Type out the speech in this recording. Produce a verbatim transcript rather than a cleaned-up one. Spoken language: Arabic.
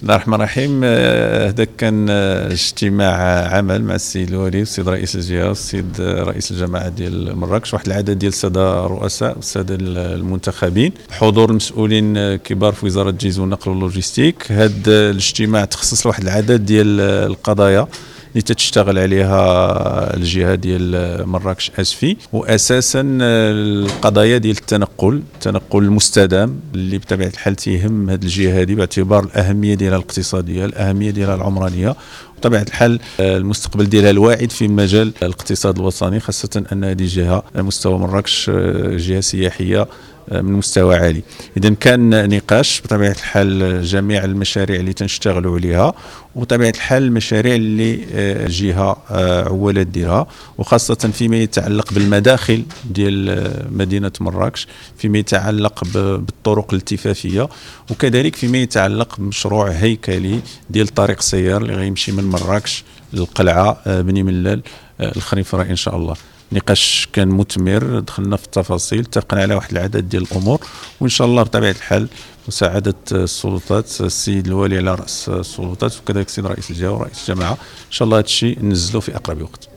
الله الرحمن الرحيم. آه، هذا كان آه، اجتماع عمل مع السيد الوالي والسيد رئيس الجهه والسيد آه، رئيس الجماعه ديال مراكش، واحد العدد ديال الساده الرؤساء والساده المنتخبين، حضور المسؤولين آه، كبار في وزاره الجيز والنقل واللوجستيك. هذا الاجتماع تخصص لواحد العدد ديال آه، القضايا اللي تتشتغل عليها الجهه ديال مراكش اسفي، واساسا القضايا ديال التنقل التنقل المستدام اللي بطبيعه الحال تيهم هذه الجهه هذه باعتبار الاهميه ديالها الاقتصاديه، الاهميه ديالها العمرانيه، بطبيعه الحال المستقبل ديالها الواعد في مجال الاقتصاد الوطني، خاصه ان هذه الجهه على مستوى مراكش جهه سياحيه من مستوى عالي. اذا كان نقاش بطبيعه الحال جميع المشاريع اللي تنشتغلوا عليها، وبطبيعه الحال المشاريع اللي الجهه عولات ديالها، وخاصه فيما يتعلق بالمداخل ديال مدينه مراكش، فيما يتعلق بالطرق الالتفافيه، وكذلك فيما يتعلق بمشروع هيكلي ديال طريق سيار اللي غيمشي من مراكش للقلعه بني ملال الخنيفره ان شاء الله. نقاش كان مثمر، دخلنا في التفاصيل، اتفقنا على واحد العدد ديال الامور، وان شاء الله بطبيعه الحال مساعده السلطات، السيد الوالي على راس السلطات وكذلك السيد رئيس الجهه ورئيس الجماعه، ان شاء الله هذا الشيء ننزلوا في اقرب وقت.